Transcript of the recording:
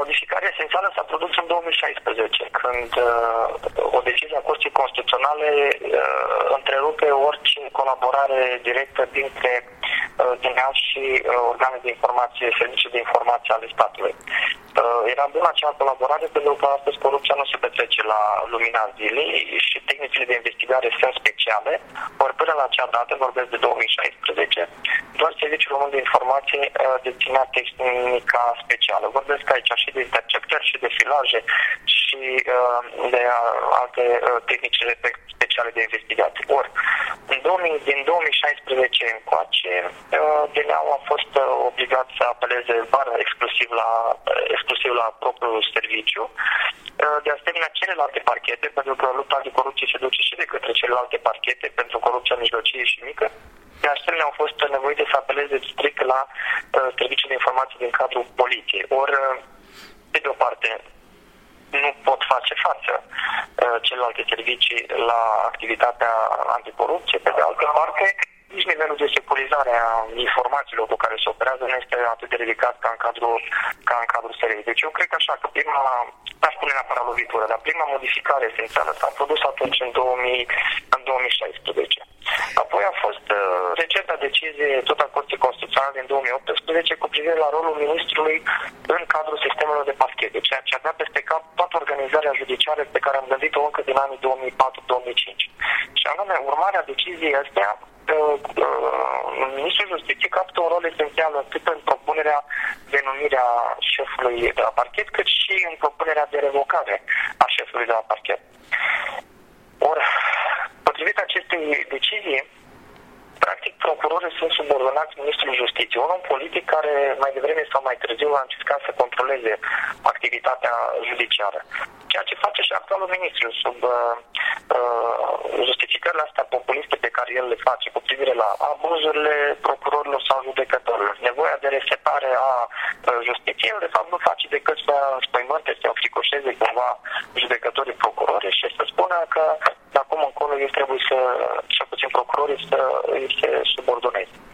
modificarea esențială s-a produs în 2016, când o decizie a Curții Constituționale întrerupe orice colaborare directă dintre DNA și organe de informație, servicii de informație ale statului. Era bună acea colaborare pentru că astăzi corupția nu se petrece la lumina zilei și tehnicile de investigare sunt speciale, ori până la acea dată, vorbesc de 2016, doar Serviciul Român de Informație deținea tehnica specială. Vorbesc aici și de interceptări și de filaje și de alte tehnici speciale de investigație. Ori, din 2016 încoace, DNA-ul a fost obligat să apeleze exclusiv la propriul serviciu. De asemenea, celelalte parchete, pentru că lupta de corupție se duce și de către celelalte parchete pentru corupția mijlocie și mică, de asemenea au fost nevoite să apeleze strict la serviciul de informații din cadrul poliției. Ori, pe de o parte, nu pot face față celelalte servicii la activitatea anticorupție, pe de altă parte, nici nivelul de securizare a informațiilor cu care se operează nu este atât de ridicat ca în cadrul SRI. Deci eu cred că așa, că n-aș spune neapărat lovitură, dar prima modificare esențială s-a produs atunci în 2016. Apoi a fost recenta decizie tot a Curții Constituționale din 2018 cu privire la rolul ministrului în cadrul sistemelor de parchete, ceea ce avea peste cap toată organizarea judiciară pe care am gândit-o încă din anii 2004-2005. Și anume, urmarea deciziei astea, Ministrul Justiției capătă un rol esențial atât în propunerea de numire a șefului de la parchet, cât și în propunerea de revocare a șefului de la parchet. Ori, potrivit acestei decizii, practic procurorii sunt subordonați Ministrului Justiției, un om politic care mai devreme sau mai târziu a încercat să controleze activitatea judiciară. Ceea ce face și actualul ministru sub justificările astea populiste pe care el le face cu privire la abuzurile procurorilor sau judecătorilor, nevoia de resetare a justiției, el de fapt nu face decât să înspăimânte, să înfricoșeze cumva judecătorii procurori și să spună că de acum încolo ei trebuie să, cel puțin procurorii, să îi se subordoneze.